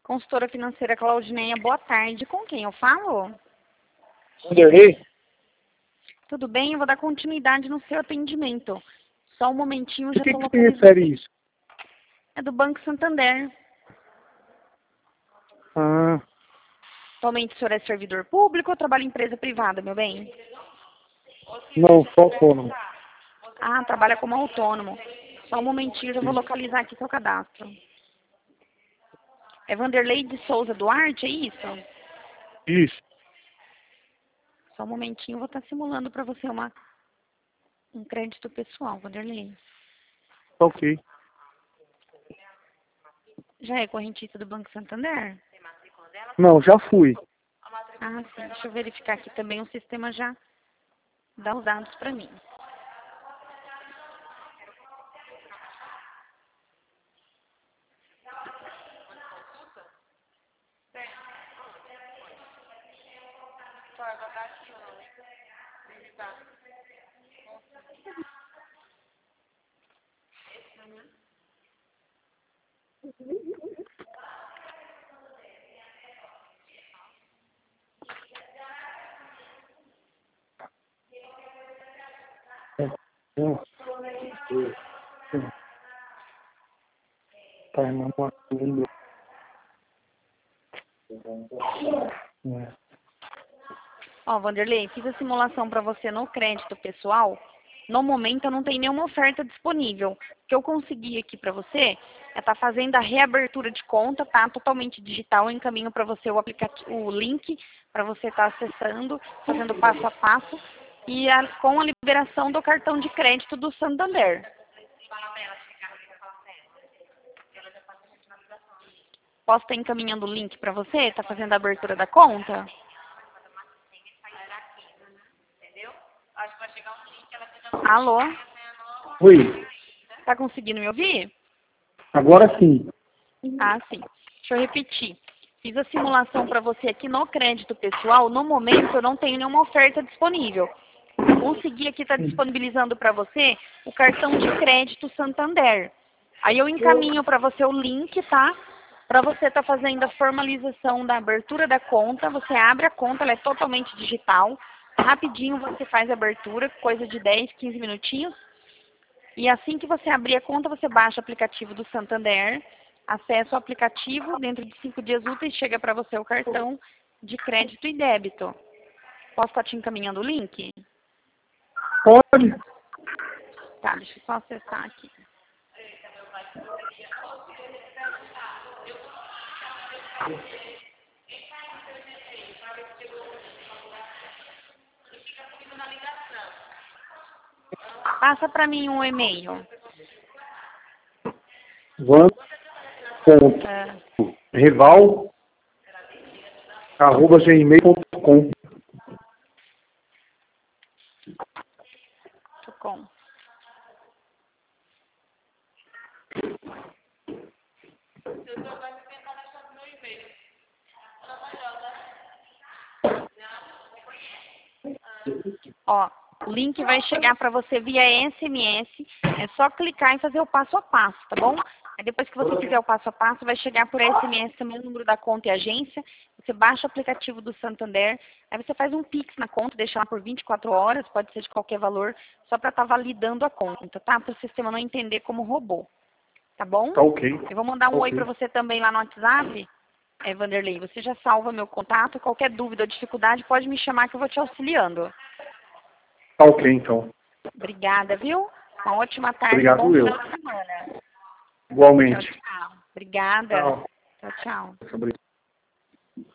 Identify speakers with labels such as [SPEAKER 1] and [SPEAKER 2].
[SPEAKER 1] Consultora financeira Claudineia, boa tarde. Com quem eu falo?
[SPEAKER 2] Vanderlei?
[SPEAKER 1] Tudo bem? Eu vou dar continuidade no seu atendimento. Só um momentinho, já
[SPEAKER 2] Por que
[SPEAKER 1] estou
[SPEAKER 2] você refere
[SPEAKER 1] localizando.
[SPEAKER 2] isso?
[SPEAKER 1] É do Banco Santander.
[SPEAKER 2] Ah,
[SPEAKER 1] Atualmente o senhor é servidor público ou trabalha em empresa privada, meu bem?
[SPEAKER 2] não, só autônomo.
[SPEAKER 1] Ah, trabalha como autônomo. Só um momentinho, já vou localizar aqui seu cadastro. É Vanderlei de Souza Duarte, é isso?
[SPEAKER 2] Isso.
[SPEAKER 1] Só um momentinho, vou estar simulando para você um crédito pessoal, Vanderlei.
[SPEAKER 2] Ok.
[SPEAKER 1] Já é correntista do Banco Santander?
[SPEAKER 2] Não, já fui.
[SPEAKER 1] Ah, sim. Deixa eu verificar aqui também. O sistema já dá os dados para mim.
[SPEAKER 2] Tá, irmão.
[SPEAKER 1] Ó, Vanderlei, fiz a simulação para você no crédito pessoal. No momento eu não tenho nenhuma oferta disponível. O que eu consegui aqui para você é estar fazendo a reabertura de conta, tá? Totalmente digital. Eu encaminho para você o link para você estar acessando, fazendo passo a passo e com a liberação do cartão de crédito do Santander. Posso estar encaminhando o link para você? Tá fazendo a abertura da conta? Alô?
[SPEAKER 2] Oi.
[SPEAKER 1] Tá conseguindo me ouvir?
[SPEAKER 2] Agora sim.
[SPEAKER 1] Ah, sim. Deixa eu repetir. Fiz a simulação para você aqui no crédito pessoal. No momento, eu não tenho nenhuma oferta disponível. Consegui aqui estar disponibilizando para você o cartão de crédito Santander. Aí eu encaminho para você o link, tá? Para você estar fazendo a formalização da abertura da conta. Você abre a conta, ela é totalmente digital. Rapidinho você faz a abertura, coisa de 10, 15 minutinhos. E assim que você abrir a conta, você baixa o aplicativo do Santander, acessa o aplicativo, dentro de 5 dias úteis chega para você o cartão de crédito e débito. Posso estar te encaminhando o link?
[SPEAKER 2] Pode.
[SPEAKER 1] Tá, deixa eu só acessar aqui. Passa para mim um e-mail.
[SPEAKER 2] Van.rival@gmail.com.
[SPEAKER 1] Com. Ó, o link vai chegar para você via SMS. É só clicar e fazer o passo a passo, tá bom? Aí depois que você fizer o passo a passo, vai chegar por SMS também o número da conta e agência. Você baixa o aplicativo do Santander. Aí você faz um Pix na conta, deixa lá por 24 horas, pode ser de qualquer valor, só para estar validando a conta, tá? Para o sistema não entender como robô. Tá bom?
[SPEAKER 2] Tá ok.
[SPEAKER 1] Eu vou mandar um oi
[SPEAKER 2] Ok.
[SPEAKER 1] para você também lá no WhatsApp. Vanderlei, você já salva meu contato. Qualquer dúvida ou dificuldade, pode me chamar que eu vou te auxiliando.
[SPEAKER 2] Tá ok, então.
[SPEAKER 1] Obrigada, viu? Uma ótima tarde, um bom
[SPEAKER 2] Obrigado eu.
[SPEAKER 1] final de semana. Tchau,
[SPEAKER 2] Igualmente.
[SPEAKER 1] tchau. Obrigada.
[SPEAKER 2] Tchau.
[SPEAKER 1] Tchau, tchau.
[SPEAKER 2] Obrigado.